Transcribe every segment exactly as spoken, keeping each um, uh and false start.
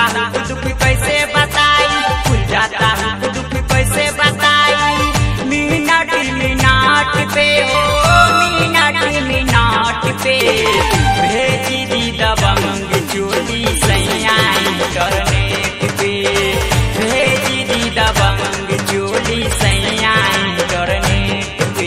जाता हूँ दुख कैसे बताई, भूल जाता हूँ दुख कैसे बताई। मिनट मिनट पे हो मिनट मिनट पे भेजी दी दबंग चोली सैया इंटरनेट पे, भेजी दी दबंग चोली सैया इंटरनेट पे।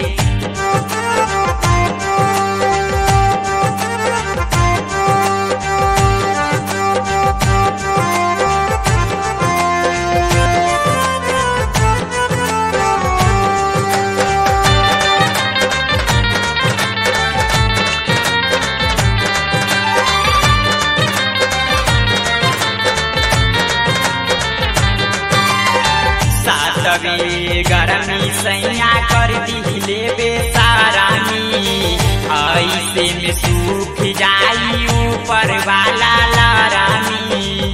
तभी गरमी सैया कर दिले बेसारानी, ऐसे में सूख जाई ऊपर वाला लारानी।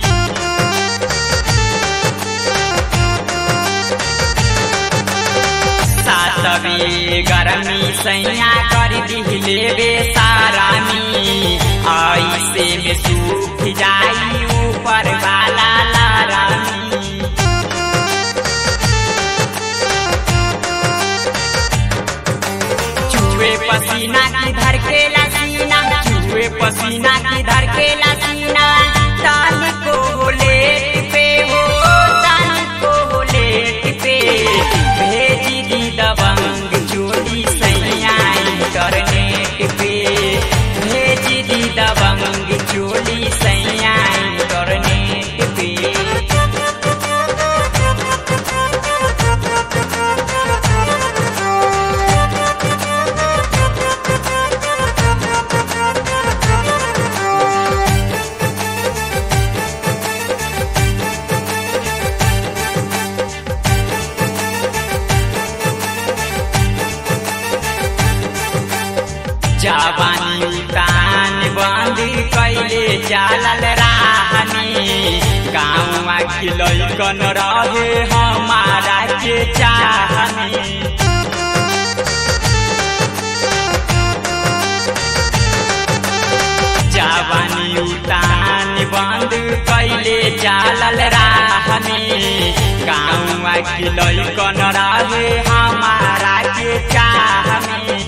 सातवी गरमी सैया कर दिले बेसारानी, ऐसे में सूख जाई ऊपर वाला लारानी। पसीना की धड़केला सीना, चूहे पसीना की धड़केला सीना। तान को लेट पे हो तान को लेट पे भेजी दी दबंग चोली सैया इंटरनेट पे, भेजी दी दबंग चोली सैया इंटरनेट पे। जवानी उतान बंद कैले चालल राहनी, गाँव खिलैकन रहे हमारा के चाहनी। जवानी उतान बंद कैले चालल राहनी, गाँव खिलैकन रहे हमारा के चाहनी।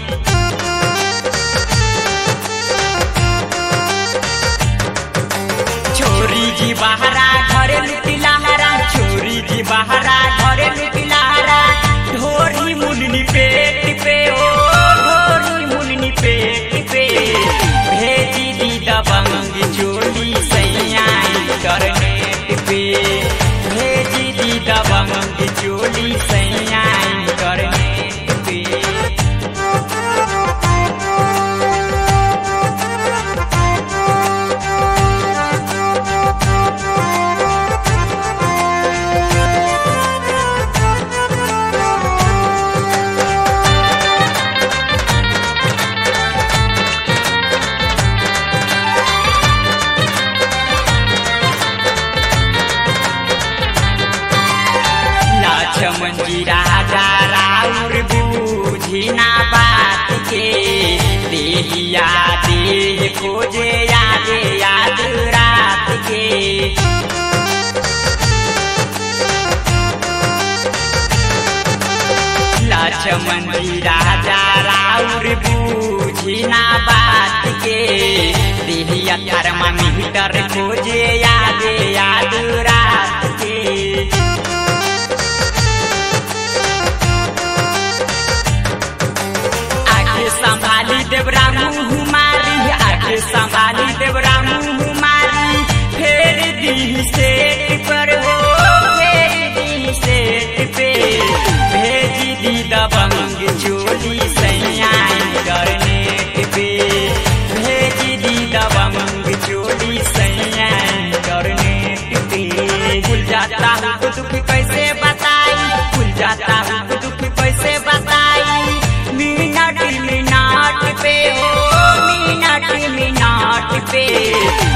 छोरी जी बहरा घरे लुटिलारा, छोरी जी बहरा घरे लुटिलारा। ढोरी मुन्नी पेट पे हो ढोरी मुन्नी पेट पे भेजी दी दबंग चोली सैया इंटरनेट पे, भेजी दी दबंग चोली सैया इंटरनेट पे। मंजी राजा राउर बूझी ना बात के, देहिया देह खोजे याद याद रात के। लक्ष्मण जी राजा राउर बूझी ना बात के, देहिया थर्मामीटर खोजे याद याद रात के। संभाली देवरा मुँह मारी, आगे संभाली देवरा मुँह मारी। फेर दी सेट पर हो फेर दी सेट पे भेजी दी दबंग चोली सैया इंटरनेट पे, भेजी दी दबंग चोली सैया इंटरनेट पे। भूल जाता हूँ दुख कैसे बताई, भूल जाता हूँ दुख कैसे बताई। मिनट मिनट पे हो मिनट मिनट पे